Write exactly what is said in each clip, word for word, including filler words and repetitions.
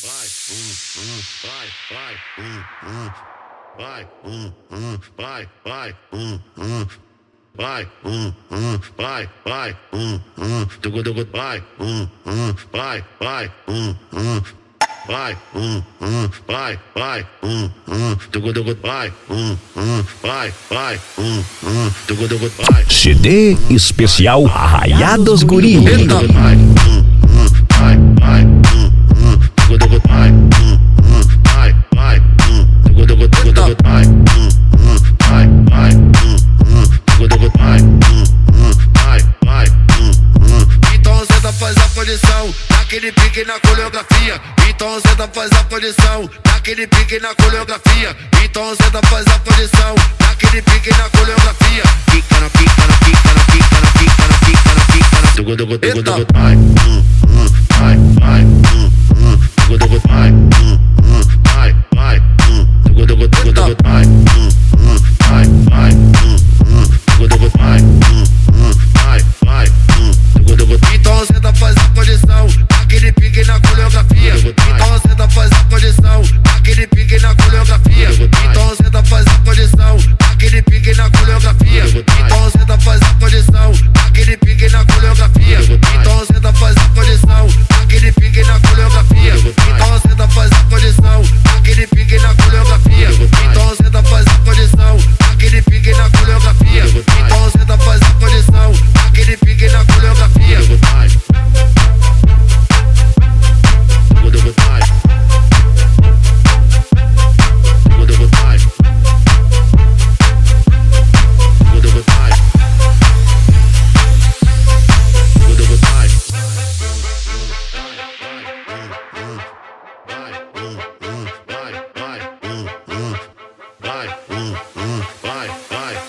vai, hum, hum, vai, vai, hum, hum, vai, hum, hum, vai, vai, hum, hum, vai, hum, hum, vai, vai, hum, hum, tugu tugu, vai, hum, hum, vai, vai, hum, hum, vai, hum, hum, vai, vai, hum, hum, tugu tugu, vai, hum, hum, vai, vai, hum, hum, tugu tugu, vai. C D especial Arraiá dos Guri. Vai, hum, hum, vai, vai, hum, hum, tugu tugu, vai, hum, hum, vai, vai, hum, tugu tugu, tugu tugu, vai, hum, hum, vai, vai, hum, hum, tugu tugu, vai, hum, hum, vai, vai, hum, hum. Então senta, faz a posição, naquele pique na coreografia. Então senta, faz a posição, naquele pique na coreografia. Então senta, faz a posição, naquele pique na coreografia. Pica na pica na pica na pica na pica na pica na pica na tugu tugu tugu tugu, vai, hum, hum, vai, vai, hum, hum, tugu tugu, vai, hum, hum, vai, vai, hum, tugu tugu tugu tugu, vai, hum, hum, vai, vai, hum, hum, tugu tugu, vai, hum, hum, vai, vai, hum, tugu tugu. Então senta, faz a posição, naquele pique na coreografia. Então senta, faz a posição, naquele pique na coreografia. Então senta, faz a posição, naquele pique na coreografia. Então senta, faz a posição, naquele pique na coreografia. Então senta, faz a posição, naquele pique na coreografia. Então senta, faz a posição, naquele pique na coreografia. Então senta, faz a posição, naquele pique na coreografia. Então senta, faz a posição, naquele pique na coreografia.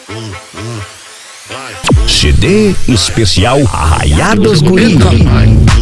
C D especial Arraiá dos Guri.